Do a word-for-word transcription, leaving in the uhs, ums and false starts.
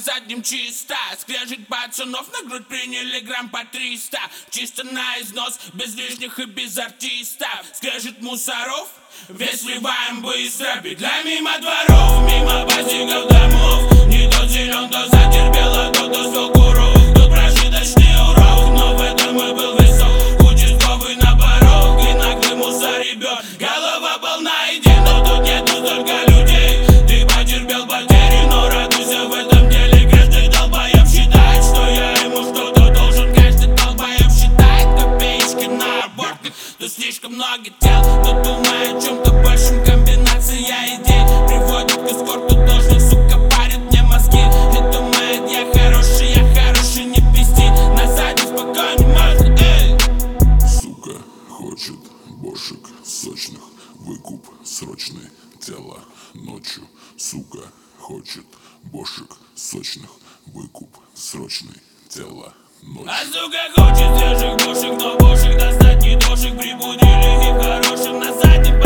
задним чисто. Скрежет пацанов, на грудь приняли грамм по триста. Чисто на износ, без лишних и без артиста. Скрежет мусоров, весь сливаем быстро. Петля мимо дворов, мимо базиков домов. Не то силен, то затерпела, то то свел курок. Тут прожиточный урок, но в этом и был весок. Участковый на порог, и наглый мусоребет. Голова полна идей, но тут нету столько людей. Ты потерпел потери, но радуйся в этом деле. Каждый долбоеб считает, что я ему что-то должен. Каждый долбоеб считает копеечки на аборт. Тут слишком много тел, но думаю о чем-то большем. Комбинация идей приводит к эскорту должных. Сука, парит мне мозги и думает, я хороший, я хороший, не пизди. На заднем спокойно можно, эй. Сука хочет бошек сочных, выкуп срочный, тело ночью. Сука хочет бошек сочных, выкуп срочный, тело ночью. А сука хочет свежих бошек, но бошек достать не дошек. Прибудили их хорошим на заднем.